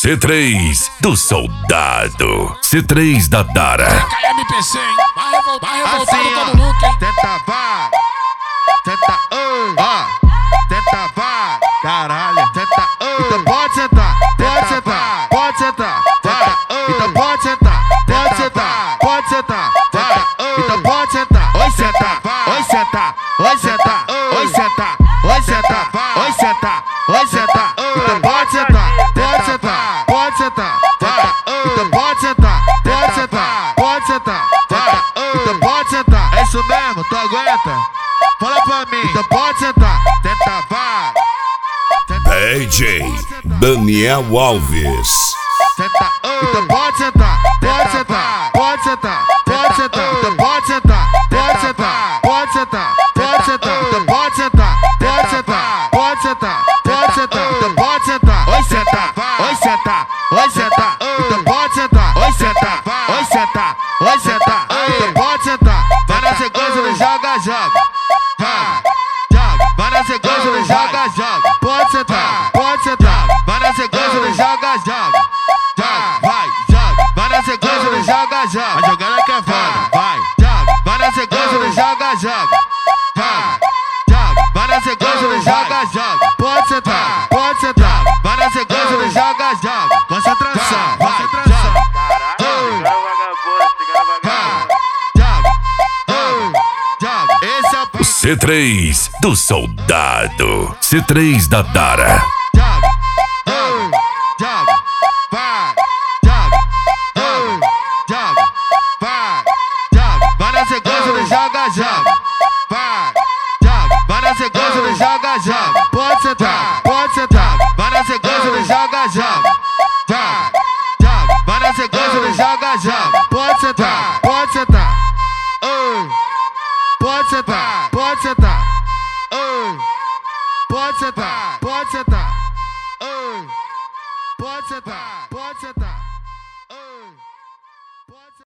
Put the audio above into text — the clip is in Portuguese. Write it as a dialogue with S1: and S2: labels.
S1: C3 do Soldado. C3 da Dara.
S2: MPC, hein? Vai revoltando
S3: assim,
S2: todo mundo, hein?
S3: Tenta vá, tenta ó, tenta vá, caralho, tenta então pode sentar, pode sentar, pode sentar, vai, então pode sentar, pode sentar, pode sentar, vai, então pode sentar, oi sentar, oi sentar, oi sentar, oi sentar, oi sentar, oi sentar, oi sentar, então pode sentar, pode sentar, pode sentar, vai, então pode sentar, pode sentar, pode sentar, vai, então pode sentar, é isso mesmo, tu aguenta? Fala pra mim, então pode sentar, tenta vá.
S1: DJ Daniel Alves.
S3: Senta, então pode sentar, pode sentar, pode sentar, pode sentar, então pode sentar, pode sentar, pode sentar, pode sentar, então pode sentar, pode sentar, pode sentar, pode sentar, então pode sentar, oi sentar, oi sentar, oi sentar, então pode sentar, oi sentar, oi sentar, oi sentar, então pode sentar, vai na sequência do joga, joga, joga, vai na sequência do joga, joga, pode sentar, pode sentar, vai na sequência do joga, joga. Vai, joga, vai na sequência do joga, joga. Vai jogando que é foda, vai, joga, vai na sequência do joga, joga. Vai, joga, vai na sequência do joga, joga. Pode sentar, pode sentar, vai na sequência do joga, joga. Concentração, vai, joga. Joga, esse é o
S1: C3 do Soldado. C3 da Dara.
S3: joga, joga, vai, joga, joga, vai, joga, vai na sequência do joga, joga, vai, joga, vai na sequência do joga, joga, pode sentar, pode sentar, vai na sequência do joga, joga, vai, joga, vai na sequência do joga, joga, pode sentar, pode sentar, pode sentar, pode sentar, pode sentar, pode sentar, pode sentar, pode sentar.